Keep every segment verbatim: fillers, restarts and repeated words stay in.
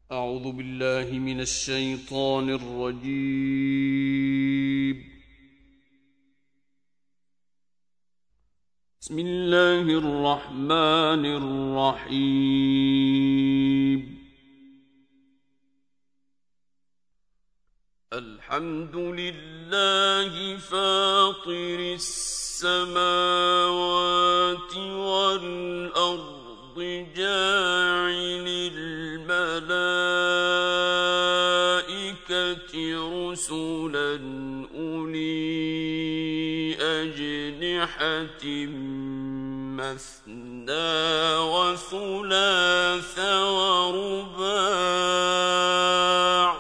أعوذ بالله من الشيطان الرجيم. بسم الله الرحمن الرحيم. الحمد لله فاطر السماوات والأرض جاعل الملائكة رسلا أولي أجنحة مثنى وثلاث ورباع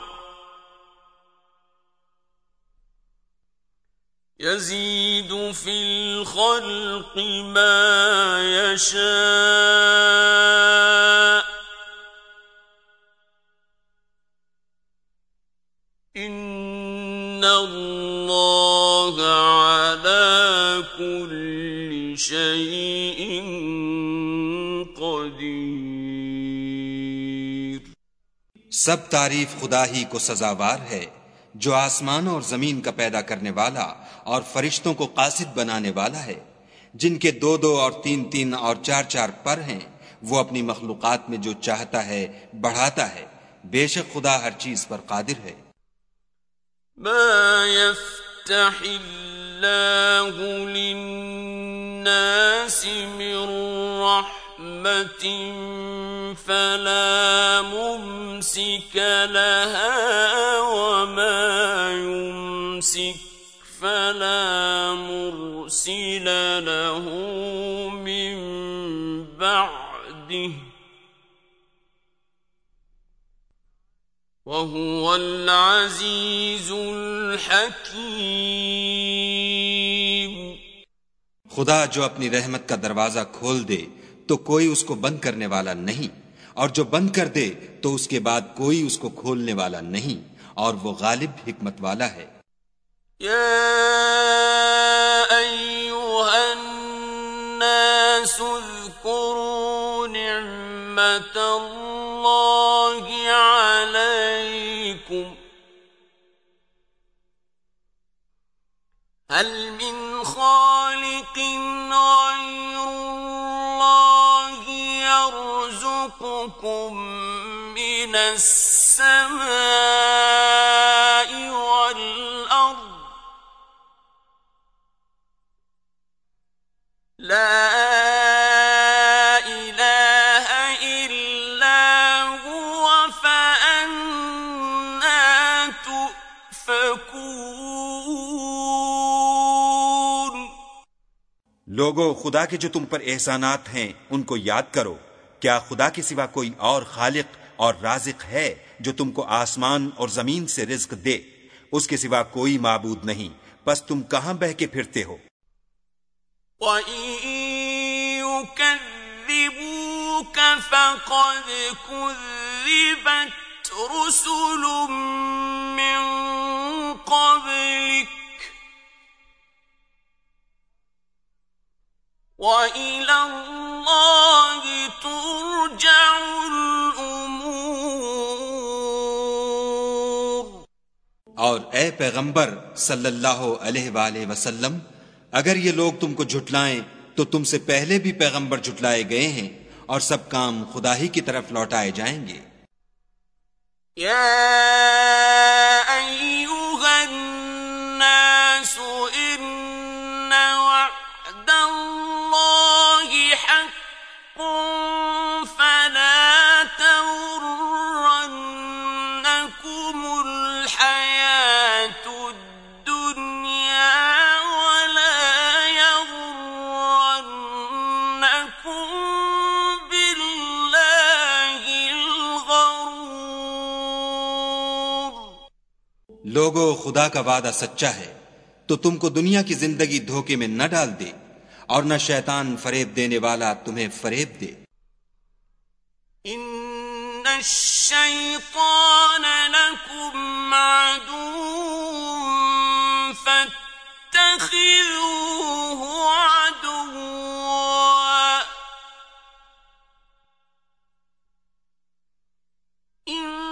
يزيد في الخلق ما يشاء إن الله على كل شيء قدير. सब तारीफ खुदा ही को सजावार है जो आसमान और जमीन का पैदा करने वाला और फरिश्तों को कासिद बनाने वाला है, जिनके दो दो और तीन तीन और चार चार पर हैं। वो अपनी मखलूकात में जो चाहता है बढ़ाता है। बेशक खुदा हर चीज पर कादिर है। मा यफ्तहिल्लाहु लिन्नासि मिर रहमतिन फला मुमसिक लहा वमा युमसिक फला मुरसिल लहू मिन बअदिह वहुवल अज़ीज़ुल हकीम. खुदा जो अपनी रहमत का दरवाजा खोल दे तो कोई उसको बंद करने वाला नहीं, और जो बंद कर दे तो उसके बाद कोई उसको खोलने वाला नहीं, और वो गालिब हिकमत वाला है. या अय्युहन नास उज़्कुरू निअमतल्लाहि अलैकुम हल मिन खालिकिन गैरुल्लाहि यर्ज़ुक़ुकुम मिनस समाई वल अर्द ला इलाहा इल्ला हुवा फअन्ना तुफ़कून. लोगों, खुदा के जो तुम पर एहसानात हैं उनको याद करो. क्या खुदा के सिवा कोई और खालिक और राज़िक है जो तुमको आसमान और जमीन से रिज़्क दे? उसके सिवा कोई माबूद नहीं, बस तुम कहां बह के फिरते हो? युकज़्ज़िबूक फ़क़द कुज़्ज़िबत रुसुलुम मिन क़ब्लिक व इलल्लाहि तुरजउल उमूर. और ए पैगंबर सल्लल्लाहु अलैहि वसल्लम, अगर ये लोग तुमको झुटलाएं तो तुमसे पहले भी पैगंबर झुटलाए गए हैं, और सब काम खुदा ही की तरफ लौटाए जाएंगे. या अय्युहन नासु इन्ना वअदल्लाहि हक़्क़ुन फला तग़ुर्रन्नकुमुल हयातुद दुनिया वला यग़ुर्रन्नकुम बिल्लाहिल गरूर. लोगों, खुदा का वादा सच्चा है, तो तुमको दुनिया की जिंदगी धोखे में न डाल दे, और न शैतान फरेब देने वाला तुम्हें फरेब दे. इन्नश शैतान लकुम अदुव्वुन फत्तखिज़ूहु अदुव्वा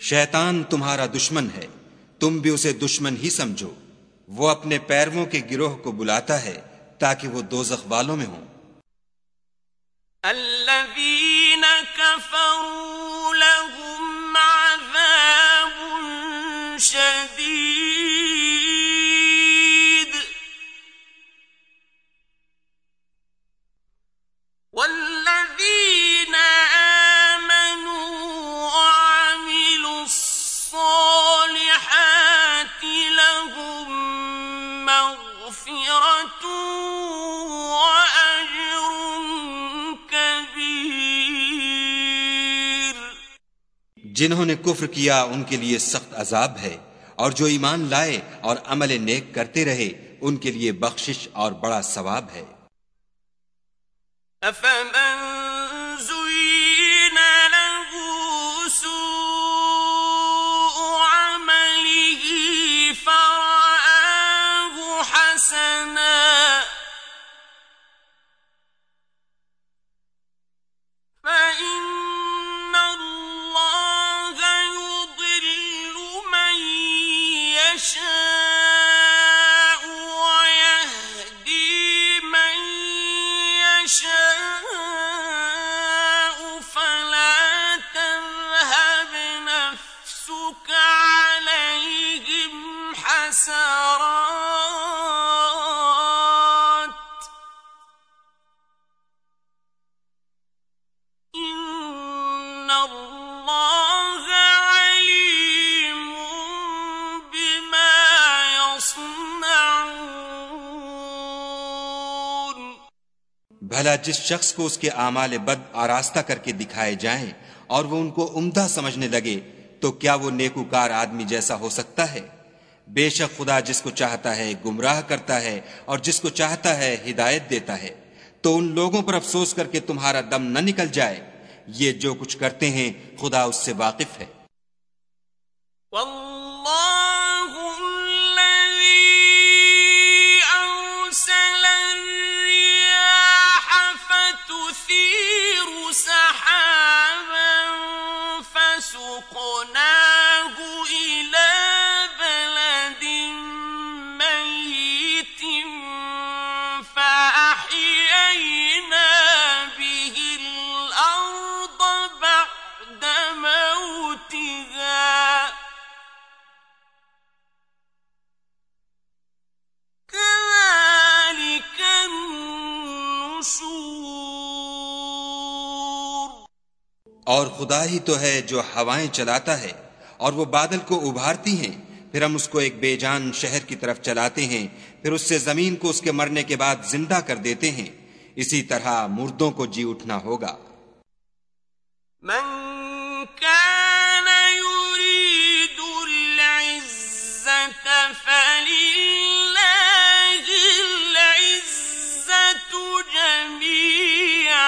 शैतान तुम्हारा दुश्मन है, तुम भी उसे दुश्मन ही समझो। वो अपने पैरवों के गिरोह को बुलाता है ताकि वो दोज़ख वालों में हों। الذين كفروا لهم عذاب شديد والذين آمنوا وعملوا الصالحات لهم مغفرة जिन्होंने कुफ्र किया उनके लिए सख्त अजाब है, और जो ईमान लाए और अमल नेक करते रहे उनके लिए बख्शिश और बड़ा सवाब है। अफमन ज़ुय्यिन लहू सूअु अमलिही फ़रआहु हसना भला जिस शख्स को उसके आमाल बद आरास्ता करके दिखाए जाएं और वो उनको उम्दा समझने लगे, तो क्या वो नेकूकार आदमी जैसा हो सकता है? बेशक खुदा जिसको चाहता है गुमराह करता है और जिसको चाहता है हिदायत देता है। तो उन लोगों पर अफसोस करके तुम्हारा दम न निकल जाए, ये जो कुछ करते हैं खुदा उससे वाकिफ है। और खुदा ही तो है जो हवाएं चलाता है और वो बादल को उभारती हैं, फिर हम उसको एक बेजान शहर की तरफ चलाते हैं, फिर उससे जमीन को उसके मरने के बाद जिंदा कर देते हैं। इसी तरह मुर्दों को जी उठना होगा। मन कान युरीदुल इज्जत फलिल्लाहिल इज्जतु जमीआ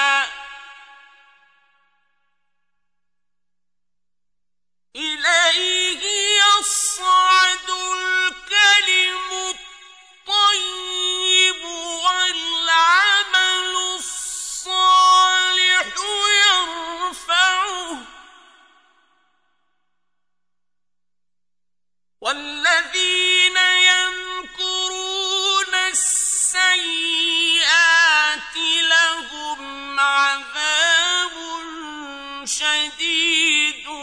इलैहि यस्अदुल कलिमुत तय्यिबु वल अमलुस सालिहु यरफउहु वल्लज़ीन यमकुरून अस्सय्यिआति लहुम अज़ाबुन शदीदुन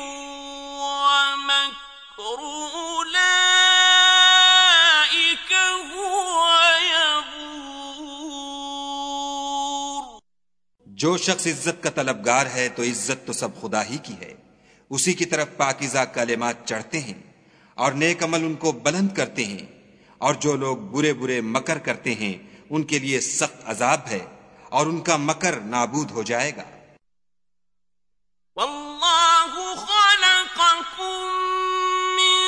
जो शख्स इज्जत का तलबगार है तो इज्जत तो सब खुदा ही की है। उसी की तरफ पाकीज़ा कलिमात चढ़ते हैं और नेक अमल उनको बुलंद करते हैं। और जो लोग बुरे बुरे मकर करते हैं उनके लिए सख्त अजाब है और उनका मकर नाबूद हो जाएगा। वल्लाहु खलक़कुम मिन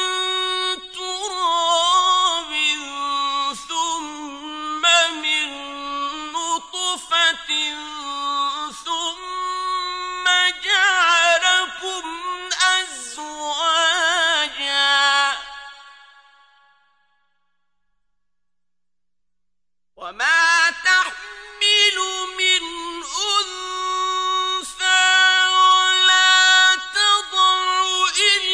तुराबिन सुम्मा मिन नुत्फतिन सुम्मा जअलकुम अज़वाजा वमा तहमिलु मिन उन्सा वला तदउ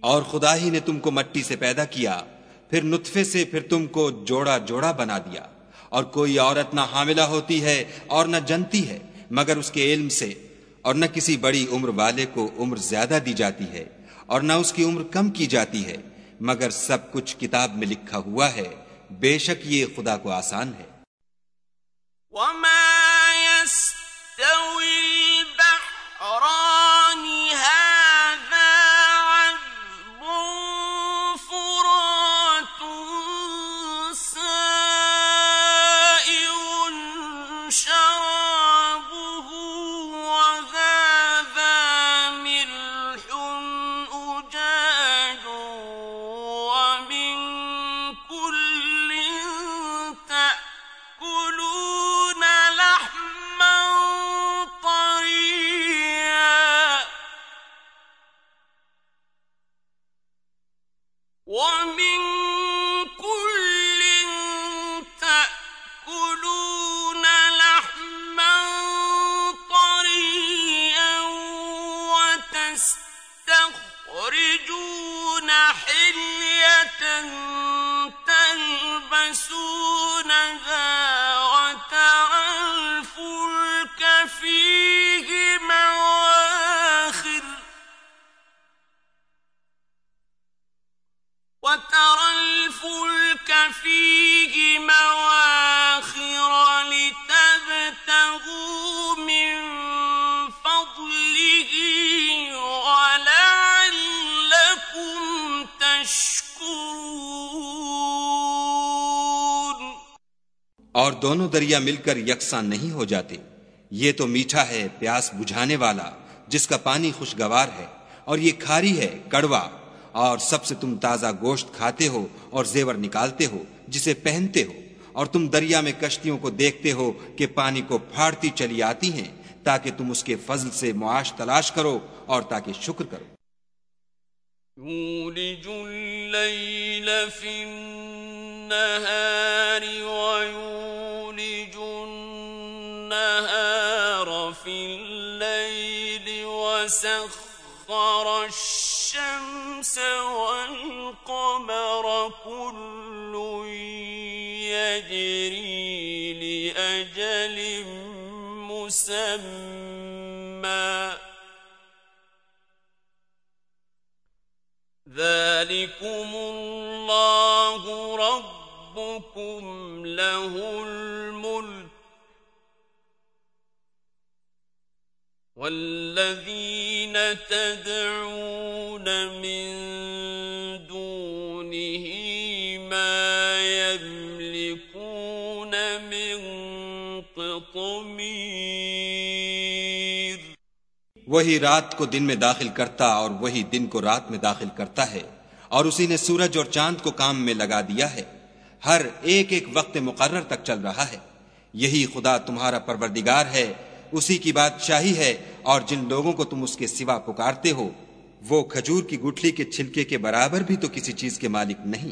और खुदा ही ने तुमको मट्टी से पैदा किया, फिर नुत्फे से, फिर तुमको जोड़ा जोड़ा बना दिया। और कोई औरत न हामिला होती है और न जनती है मगर उसके इल्म से, और न किसी बड़ी उम्र वाले को उम्र ज्यादा दी जाती है और न उसकी उम्र कम की जाती है, मगर सब कुछ किताब में लिखा हुआ है। बेशक ये खुदा को आसान है। और दोनों दरिया मिलकर यकसां नहीं हो जाते। ये तो मीठा है, प्यास बुझाने वाला, जिसका पानी खुशगवार है, और ये खारी है, कड़वा। और सबसे तुम ताजा गोश्त खाते हो और जेवर निकालते हो जिसे पहनते हो। और तुम दरिया में कश्तियों को देखते हो कि पानी को फाड़ती चली आती हैं, ताकि तुम उसके फजल से मुआश तलाश करो और ताकि शुक्र करो। यूलिजुल लैल फिन नहारी व यूलिजुन नहार फिल लैल व सख्खरा الشمس والقمر كل يجري لأجل مسمى ذلكم الله ربكم له الملك والذين تدعون من دونه ما يملكون من قطمير। वही रात को दिन में दाखिल करता और वही दिन को रात में दाखिल करता है, और उसी ने सूरज और चांद को काम में लगा दिया है। हर एक एक वक्त मुकर्रर तक चल रहा है। यही खुदा तुम्हारा परवरदिगार है, उसी की बादशाही है। और जिन लोगों को तुम उसके सिवा पुकारते हो, वो खजूर की गुठली के छिलके के बराबर भी तो किसी चीज के मालिक नहीं।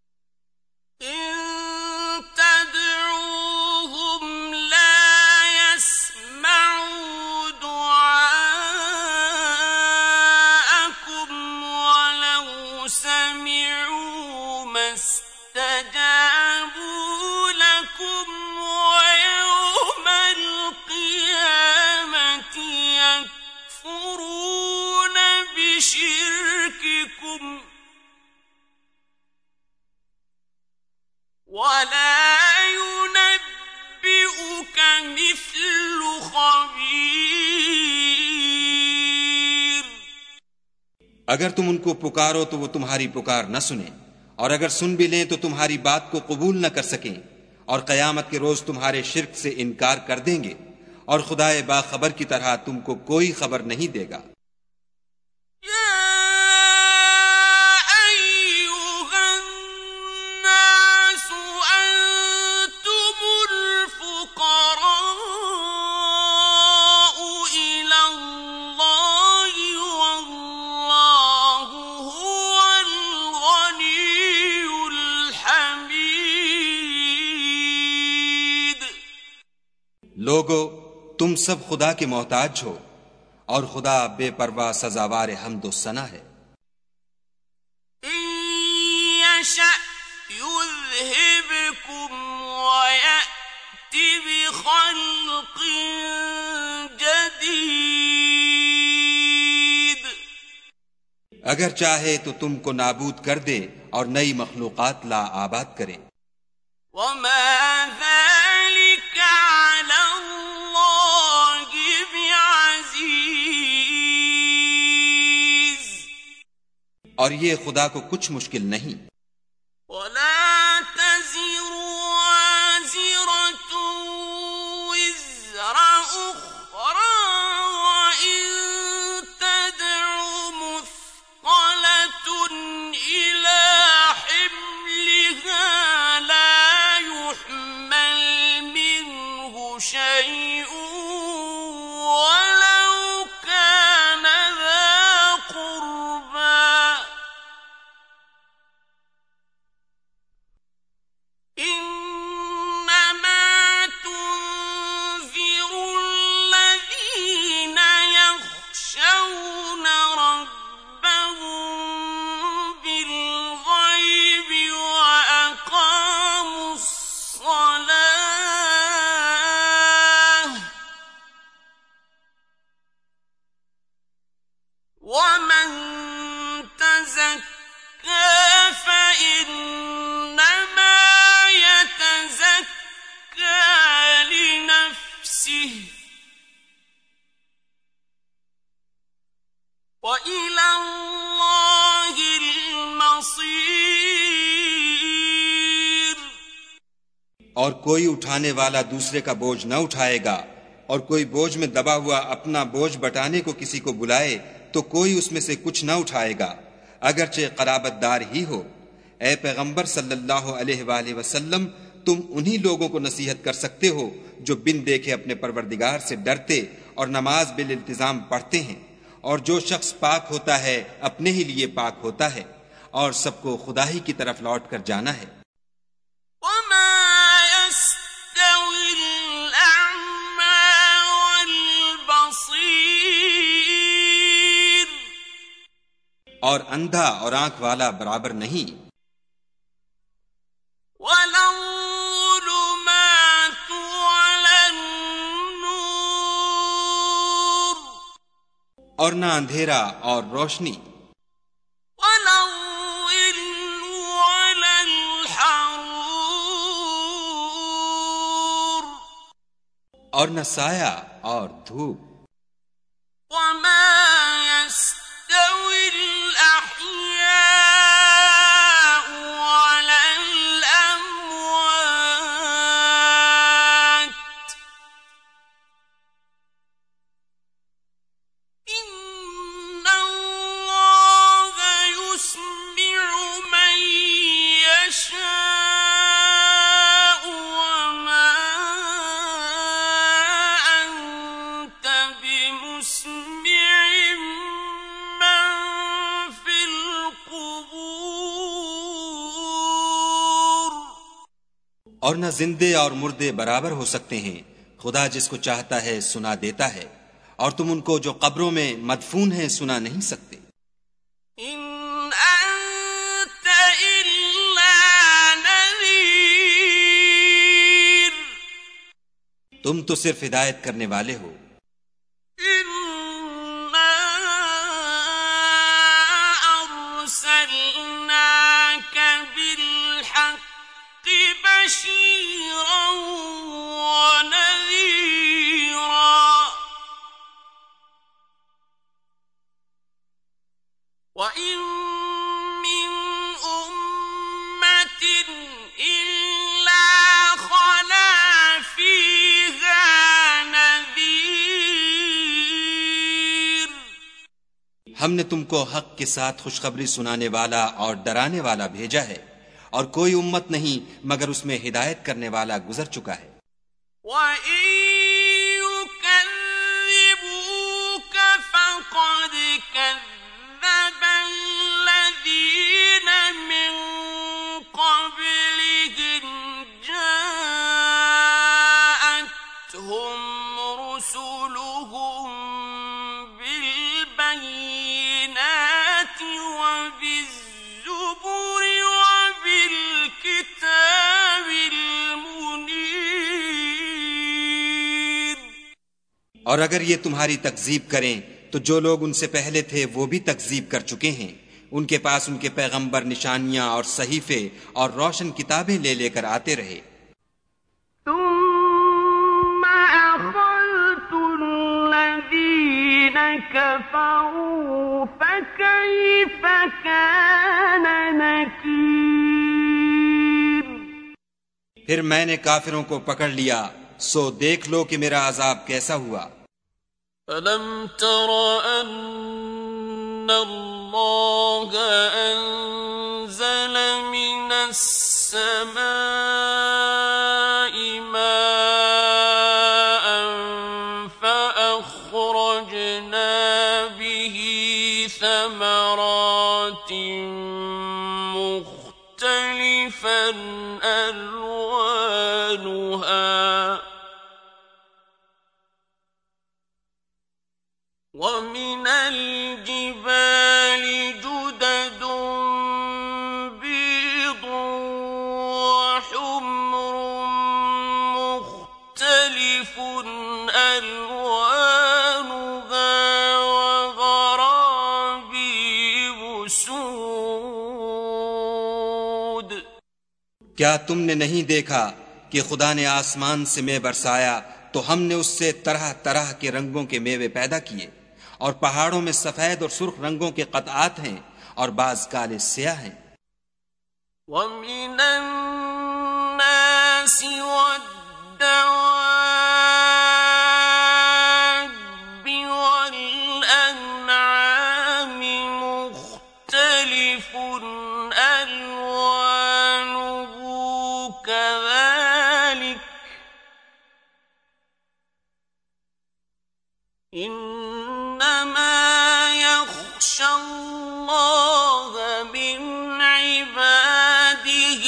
अगर तुम उनको पुकारो तो वो तुम्हारी पुकार न सुने, और अगर सुन भी लें तो तुम्हारी बात को कबूल न कर सकें, और कयामत के रोज तुम्हारे शिर्क से इनकार कर देंगे, और खुदाए बाखबर की तरह तुमको कोई खबर नहीं देगा। लोगो, तुम सब खुदा के मोहताज हो, और खुदा बेपरवाह सजावार हम्दो सना है। يذهبكم ويأت بخلق جديد अगर चाहे तो तुमको नाबूद कर दे और नई मखलूकात ला आबाद करे। وما ذلك على الله بعزيز और ये खुदा को कुछ मुश्किल नहीं। ولا تزر وازرة وزر أخرى وإن تدع مثقلة إلى حملها لا يحمل منه شيء ولو كان ذا قربى إنما تنذر الذين يخشون ربهم بالغيب وأقاموا الصلاة ومن تزكى فإنما يتزكى لنفسه وإلى الله المصير और कोई उठाने वाला दूसरे का बोझ न उठाएगा और कोई बोझ में दबा हुआ अपना बोझ बटाने को किसी को बुलाए तो कोई उसमें से कुछ न उठाएगा, अगरचे कराबतदार ही हो। ए पैगंबर सल्लल्लाहु अलैहि वसल्लम, तुम उन्हीं लोगों को नसीहत कर सकते हो जो बिन देखे अपने परवरदिगार से डरते और नमाज बिल इल्तिजाम पढ़ते हैं, और जो शख्स पाक होता है अपने ही लिए पाक होता है, और सबको खुदा ही की तरफ लौट कर जाना है। وما يستوي الأعمى والبصير और अंधा और आंख वाला बराबर नहीं। ولا الظلمات ولا النور और ना अंधेरा और रोशनी, ولا الظل ولا الحرور और न साया और धूप। وما يستوي الأحياء ولا الأموات إن الله يسمع من يشاء وما أنت بمسمع من في القبور और न जिंदे और मुर्दे बराबर हो सकते हैं। खुदा जिसको चाहता है सुना देता है, और तुम उनको जो कब्रों में मदफून हैं सुना नहीं सकते। إن أنت إلا نذير तुम तो सिर्फ हिदायत करने वाले हो। إنا أرسلناك بالحق بشيرا ونذيرا وإن من أمة إلا خلا فيها نذير हमने तुमको हक के साथ खुशखबरी सुनाने वाला और डराने वाला भेजा है, और कोई उम्मत नहीं मगर उसमें हिदायत करने वाला गुजर चुका है। وإن يكذبوك فقد كذب الذين من قبلهم جاءتهم رسلهم بالبينات وبالزبر وبالكتاب और अगर ये तुम्हारी तकजीब करें तो जो लोग उनसे पहले थे वो भी तकजीब कर चुके हैं। उनके पास उनके पैगंबर निशानियां और सहीफे और रोशन किताबें ले लेकर आते रहे। फिर मैंने काफिरों को पकड़ लिया, सो देख लो कि मेरा अजाब कैसा हुआ। अलम तर अन्नल्लाह अंज़ल मिनस समाई माअन फअख़रजना बिही समरातिन मुख्तलिफन अलवानुहा ومن الجبال جدد بيض وحمر مختلف ألوانها وغرابيب سود। क्या तुमने नहीं देखा कि खुदा ने आसमान से मेंह बरसाया तो हमने उससे तरह तरह के रंगों के मेवे पैदा किए, और पहाड़ों में सफेद और सुर्ख रंगों के कतआत हैं और बाज काले स्याह हैं। وَمِنَ النَّاسِ وَالدَّوَابِّ وَالْأَنْعَامِ مُخْتَلِفٌ أَلْوَانُهُ كَذَلِكَ إِنَّمَا يَخْشَى اللَّهَ مِنْ عِبَادِهِ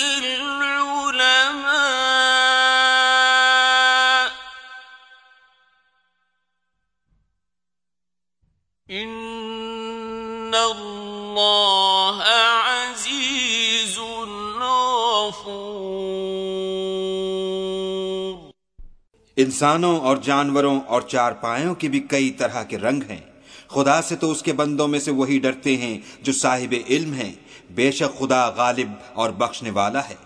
الْعُلَمَاءُ إِنَّ اللَّهَ عَزِيزٌ غَفُورٌ। इंसानों और जानवरों और चारपायों के भी कई तरह के रंग हैं। खुदा से तो उसके बंदों में से वही डरते हैं जो साहिब इल्म हैं। बेशक खुदा गालिब और बख्शने वाला है।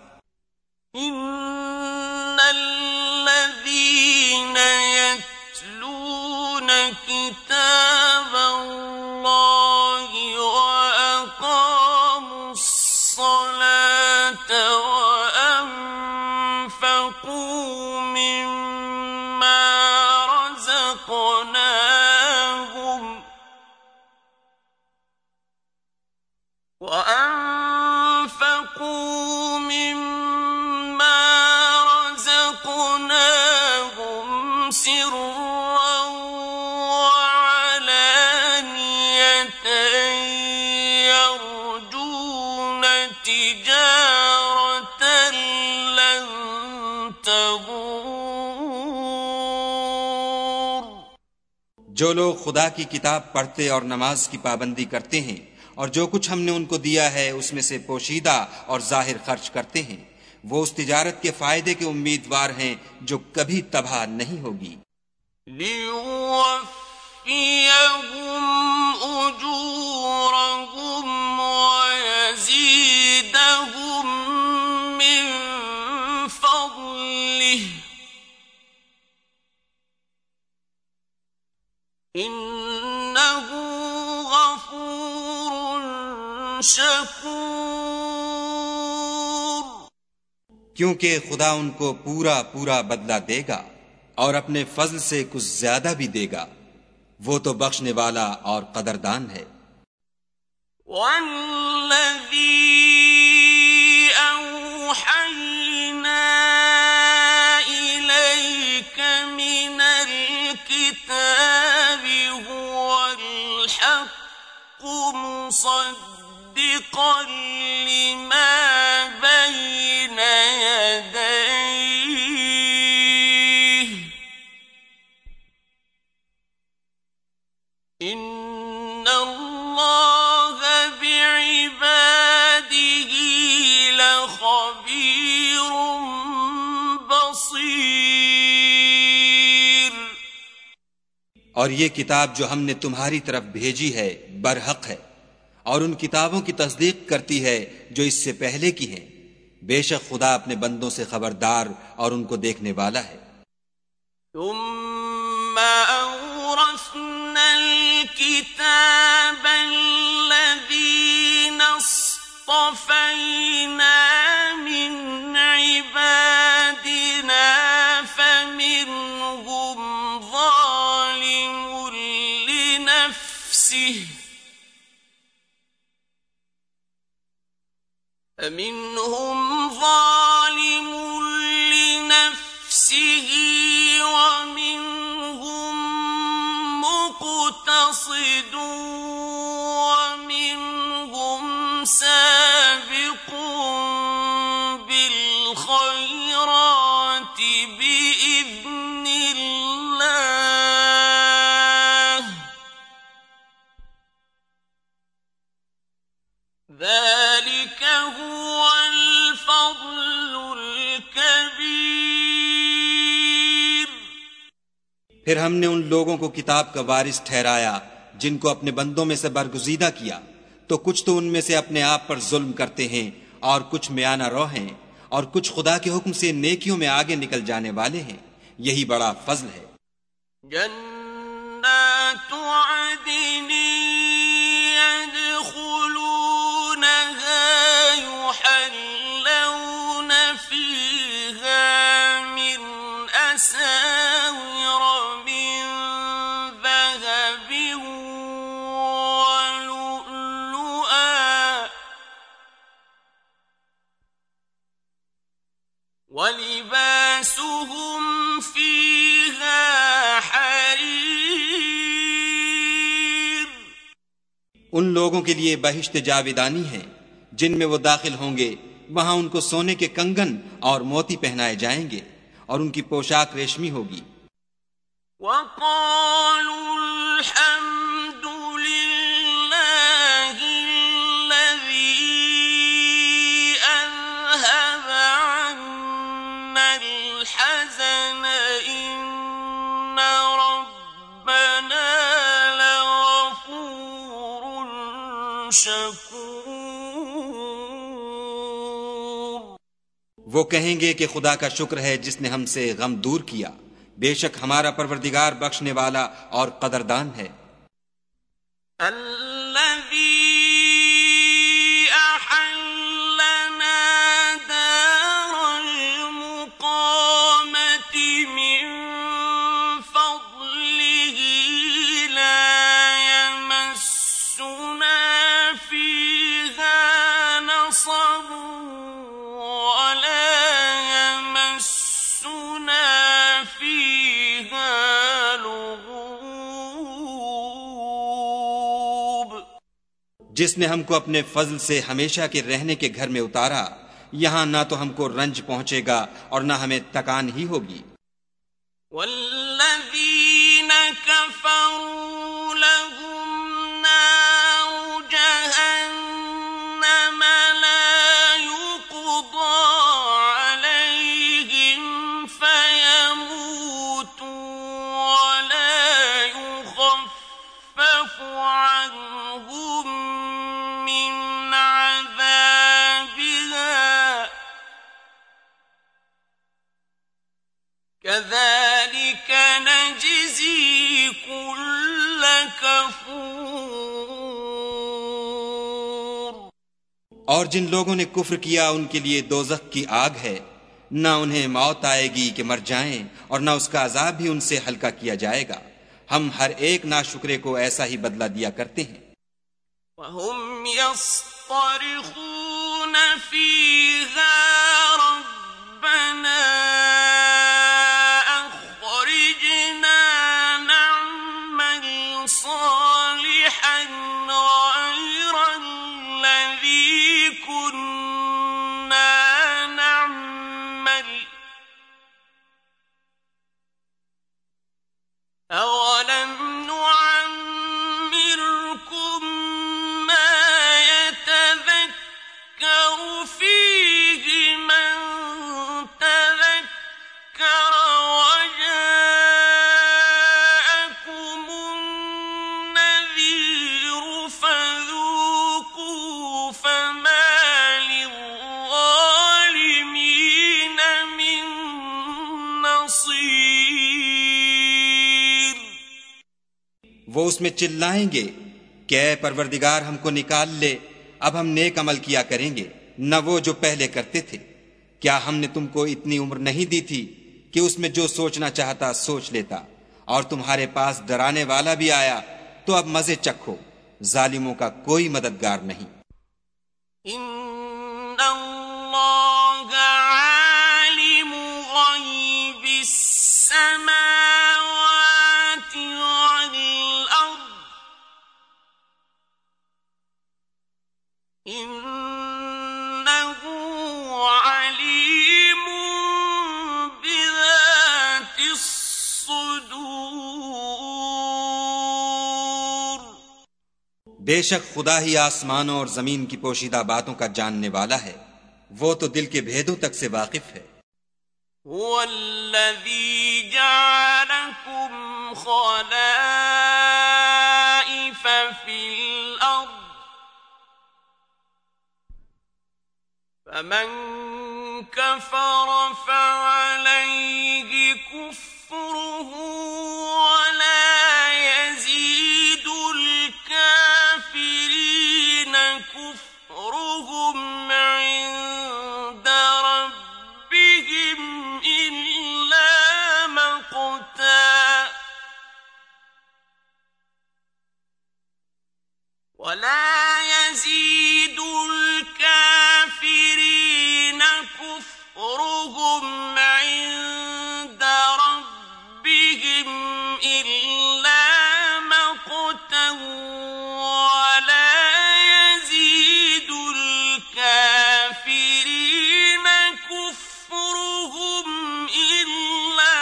इन्नल्लज़ीन यत्लून किताबल्लाहि व अक़ामुस्सलात व अनफ़क़ू मिम्मा रज़क़नाहुम وأنفقوا مما رزقناهم سرا وعلانية يرجون تجارة لن تبور। जो लोग खुदा की किताब पढ़ते और नमाज की पाबंदी करते हैं और जो कुछ हमने उनको दिया है उसमें से पोशीदा और जाहिर खर्च करते हैं, वो उस तिजारत के फायदे के उम्मीदवार हैं जो कभी तबाह नहीं होगी। लियुवफ्फियहुम उजूरहुम वयज़ीदहुम मिन फ़ज़लिहि इन्नहु शकूर। क्योंकि खुदा उनको पूरा पूरा बदला देगा और अपने फजल से कुछ ज्यादा भी देगा। वो तो बख्शने वाला और कदरदान है। वल्लज़ी औहयना इलैक मिनल किताबि हुवल हक़्क़ु मुसद्दिक़an लिमा बैन यदैहि इन्नल्लाह बिइबादिही लख़बीरुम बसीर। और ये किताब जो हमने तुम्हारी तरफ भेजी है बरहक है और उन किताबों की तस्दीक करती है जो इससे पहले की हैं। बेशक खुदा अपने बंदों से खबरदार और उनको देखने वाला है। ثم أورثنا الكتاب الذين اصطفينا من عبادنا فمنهم ظالم لنفسه فمنهم ظالم لنفسه ومنهم مقتصد ومنهم سابق بالخيرات بإذن الله ذلك هو الفضل الكبير। फिर हमने उन लोगों को किताब का वारिस ठहराया जिनको अपने बंदों में से बरगुजीदा किया, तो कुछ तो उनमें से अपने आप पर जुल्म करते हैं और कुछ म्याना रो हैं और कुछ खुदा के हुक्म से नेकियों में आगे निकल जाने वाले हैं। यही बड़ा फजल है। जन्नातु अदन यदखुलूनहा युहल्लौन फीहा मिन असाविर मिन ज़हबिन वलिबासुहुम फीहा हरीर। उन लोगों के लिए बहिश्त जाविदानी है जिनमें वो दाखिल होंगे, वहां उनको सोने के कंगन और मोती पहनाए जाएंगे और उनकी पोशाक रेशमी होगी। वो कहेंगे कि खुदा का शुक्र है जिसने हमसे गम दूर किया। बेशक हमारा परवरदिगार बख्शने वाला और कदरदान है। जिसने हमको अपने फजल से हमेशा के रहने के घर में उतारा, यहां ना तो हमको रंज पहुंचेगा और ना हमें तकान ही होगी। वल्लज़ीन कफ़रू लहुम नारु जहन्नम ला युक़दा अलैहिम फयमूतू वला युख़फ़फ़ु अन्हुम कज़ालिक नजज़ी कुल्ल कफ़ूर। और जिन लोगों ने कुफ्र किया उनके लिए दोज़ख की आग है, ना उन्हें मौत आएगी कि मर जाएं और ना उसका अजाब भी उनसे हल्का किया जाएगा। हम हर एक नाशुक्रे को ऐसा ही बदला दिया करते हैं। वहुम यस्तरिख़ून फ़ीहा रब्बना أولم نعمركم ما يتذكر فيه उसमें चिल्लाएंगे कि ऐ परवरदिगार हमको निकाल ले, अब हम नेक अमल किया करेंगे न वो जो पहले करते थे। क्या हमने तुमको इतनी उम्र नहीं दी थी कि उसमें जो सोचना चाहता सोच लेता, और तुम्हारे पास डराने वाला भी आया तो अब मजे चखो, जालिमों का कोई मददगार नहीं। बेशक खुदा ही आसमानों और जमीन की पोशीदा बातों का जानने वाला है, वो तो दिल के भेदों तक से वाकिफ है। वल्लज़ी जअलकुम खलाइफ फिल अर्द फमन कफर फअलैहि कुफ्रुहु वला यज़ीदुल काफिरीन कुफ्रुहुम इंद रब्बिहिम इल्ला मक़ता वला यज़ीदुल काफिरीन कुफ्रुहुम इंद रब्बिहिम इल्ला मक़ता वला यज़ीदुल काफिरीन कुफ्रुहुम इल्ला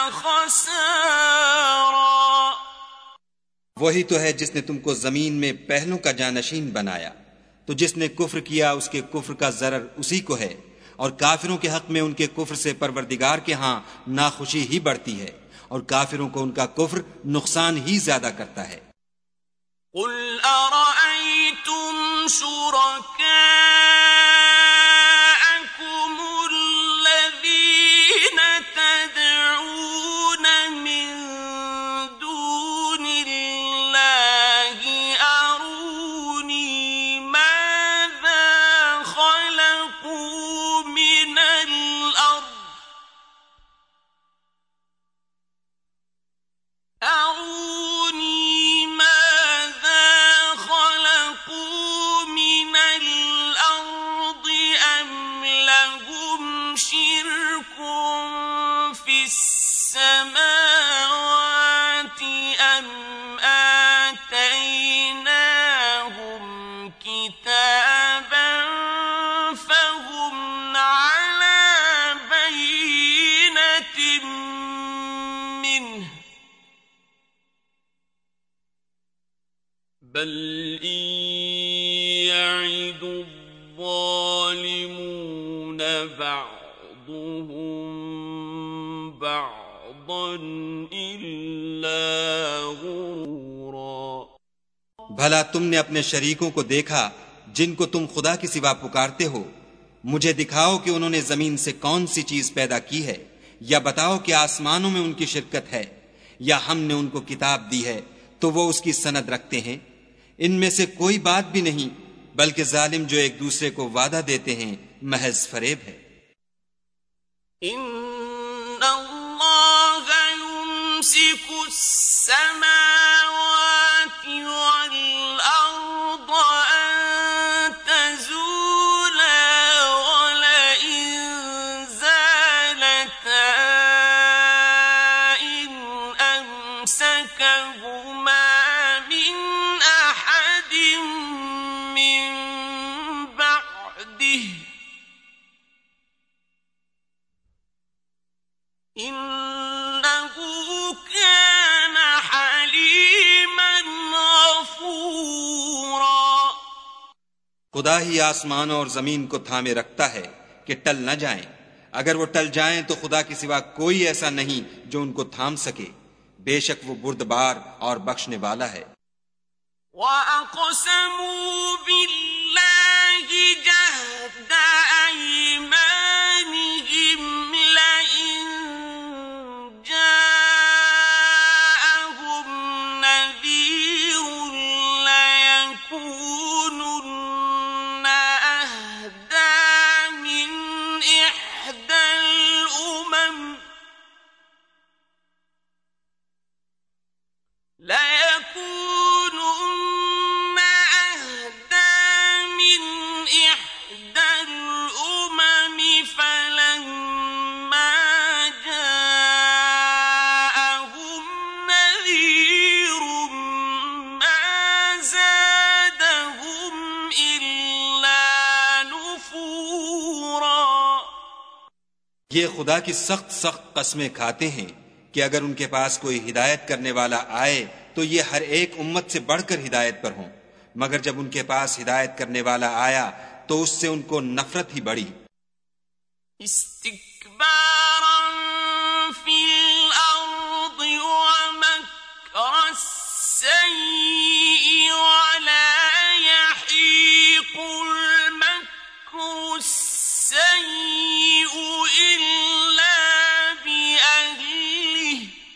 खसारा। वही तो है जिसने तुमको जमीन में पहलों का जानशीन बनाया, तो जिसने कुफ्र किया उसके कुफ्र का जरर उसी को है, और काफिरों के हक में उनके कुफ्र से परवरदिगार के हां नाखुशी ही बढ़ती है, और काफिरों को उनका कुफ्र नुकसान ही ज्यादा करता है। कुल अरअयतुम शुरकाअकुमुल्लज़ीन तदऊन मिन दूनिल्लाहि अरूनी माज़ा खलक़ू मिनल अर्द अरूनी السماوات أم آتيناهم كتابا فهم على بينة منه بل إن يعد الظالمون بعضهم भला तुमने अपने शरीकों को देखा जिनको तुम खुदा की सिवा पुकारते हो? मुझे दिखाओ कि उन्होंने जमीन से कौन सी चीज पैदा की है, या बताओ कि आसमानों में उनकी शिरकत है, या हमने उनको किताब दी है तो वो उसकी सनद रखते हैं। इनमें से कोई बात भी नहीं, बल्कि जालिम जो एक दूसरे को वादा देते हैं महज फरेब है। يمسك السماوات والأرض أن تزولا ولئن زالتا إن أمسكهما من أحد من بعده إنه كان حليما غفورا। खुदा ही आसमान और जमीन को थामे रखता है कि टल न जाएं। अगर वो टल जाएं तो खुदा के सिवा कोई ऐसा नहीं जो उनको थाम सके। बेशक वो बुर्दबार और बख्शने वाला है। وَأَقْسَمُوا بِاللَّهِ جَهْدَ أَيْمَانِهِمْ لَئِن جَاءَهُمْ نَذِيرٌ ये खुदा की सख्त सख्त कस्में खाते हैं कि अगर उनके पास कोई हिदायत करने वाला आए तो ये हर एक उम्मत से बढ़कर हिदायत पर हों, मगर जब उनके पास हिदायत करने वाला आया तो उससे उनको नफरत ही बढ़ी। इस्तिकबारन फिल अर्दि व मक्रस्सय्यि वला यहीकुल मक्रस्सय्यिउ इल्ला बिअहलिहि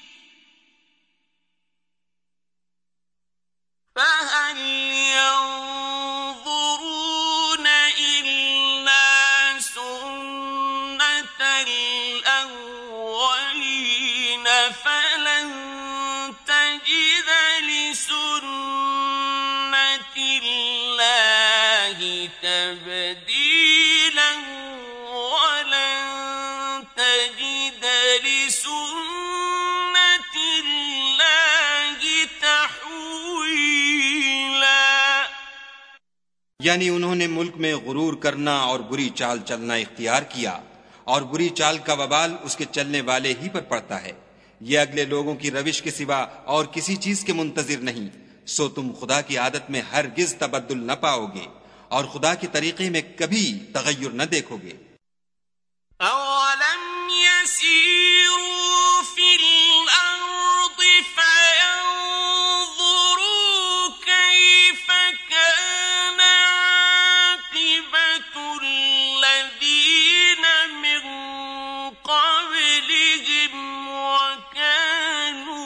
फहल यंظुरून इल्ला सुन्नतल अव्वलीन फलन तजिद लिसुन्नतिल्लाहि तब्दीलन वलन तजिद लिसुन्नतिल्लाहि तहवीला। यानी उन्होंने मुल्क में गुरूर करना और बुरी चाल चलना इख्तियार किया, और बुरी चाल का वबाल उसके चलने वाले ही पर पड़ता है। ये अगले लोगों की रविश के सिवा और किसी चीज के मुंतजिर नहीं, सो तुम खुदा की आदत में हरगिज तबद्दुल न पाओगे और खुदा के तरीके में कभी तगय्युर न देखोगे। अवलम यसीरू फिल अर्दि फयंज़ुरू कैफ़ कान आक़िबतुल लज़ीन मिन क़ब्लिहिम व कानू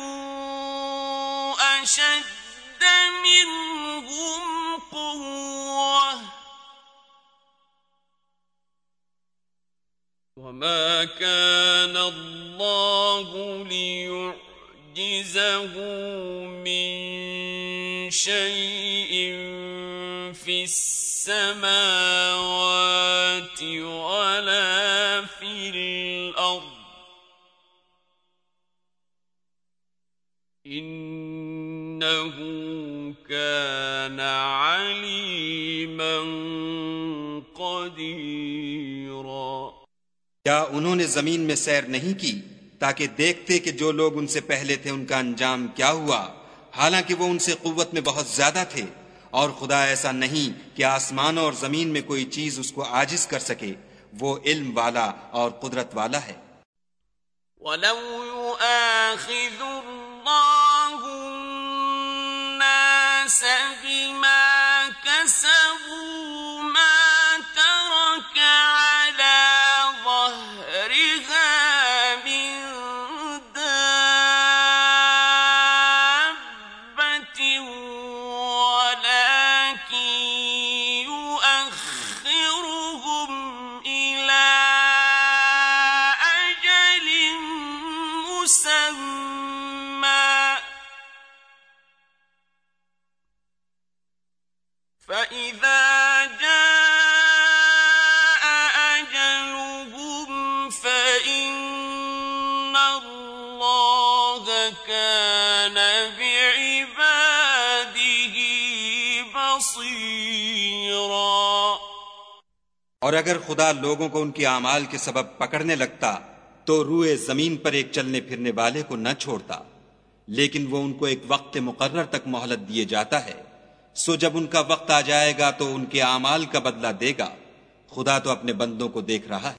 अशद्द मिनहुम क़ुव्वह वमा कान अल्लाहु लियुअजिज़हु मिन शैइन फिस समावाति वला फिल अर्द इन्नहु कान अलीमन क़दीरा। क्या उन्होंने जमीन में सैर नहीं की ताकि देखते कि जो लोग उनसे पहले थे उनका अंजाम क्या हुआ, हालांकि वो उनसे कुव्वत में बहुत ज्यादा थे। और खुदा ऐसा नहीं कि आसमानों और जमीन में कोई चीज उसको आजिज कर सके, वो इल्म वाला और कुदरत वाला है। वलौ युआखिज़ुल्लाहु अन्नास बिमा कसबू मा तरक अला ज़हरिहा मिन दाब्बतिन वलाकिन युअख्खिरुहुम इला अजलिन मुसम्मा فإذا جاء أجلهم فإن الله كان بعباده بصيرا। और अगर खुदा लोगों को उनके आमाल के सबब पकड़ने लगता तो रूए जमीन पर एक चलने फिरने वाले को न छोड़ता, लेकिन वो उनको एक वक्त मुकर्रर तक मोहलत दिए जाता है। सो जब उनका वक्त आ जाएगा तो उनके आमाल का बदला देगा। खुदा तो अपने बंदों को देख रहा है।